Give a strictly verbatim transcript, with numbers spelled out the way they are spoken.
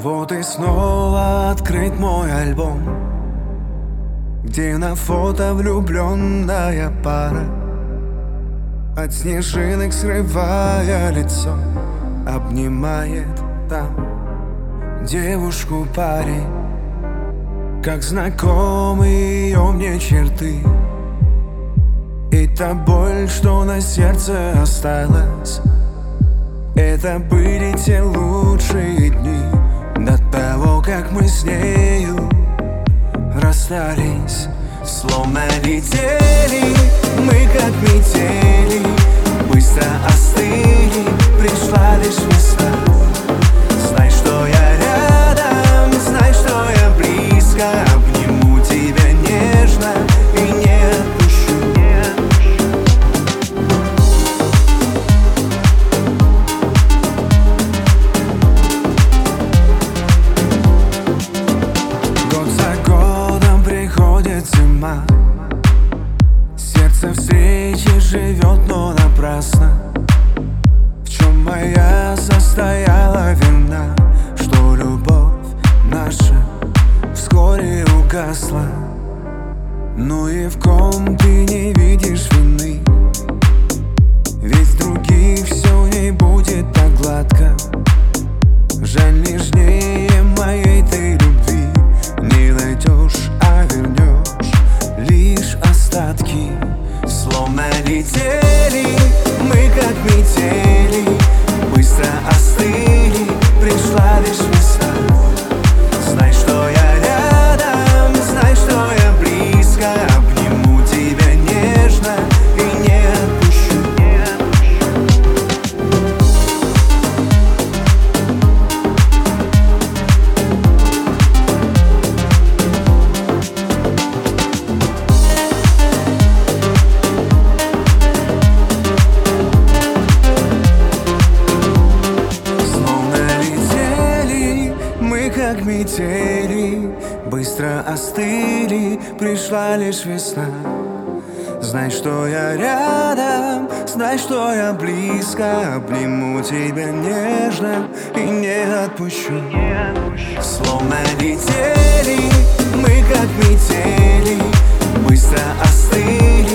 Вот и снова открыт мой альбом, где на фото влюбленная пара, от снежинок срывая лицо, обнимает там девушку парень. Как знакомы ее мне черты, и та боль, что на сердце осталась, это были те лучшие дни до того, как мы с нею расстались. Словно летели мы, как метели, быстро остыли, пришла лишь весна. Знай, что я рядом, знай, что я близко, обниму тебя нежно и не отпущу. Год за годом приходит зима, сердце встречи живет, но напрасно. В чем моя состояла вина, что любовь наша вскоре угасла? Ну и в ком ты не видишь вины, ведь в других все не будет так гладко. Жаль, нежнее моей ты любви не найдешь, а вернешь лишь остатки. Словно летели мы, как метели, быстро остыли, пришла лишь весна. Знай, что я рядом, знай, что я близко, обниму тебя нежно и не отпущу. Как метели, быстро остыли, пришла лишь весна. Знай, что я рядом, знай, что я близко, обниму тебя нежно и не отпущу. Словно летели мы, как метели, быстро остыли,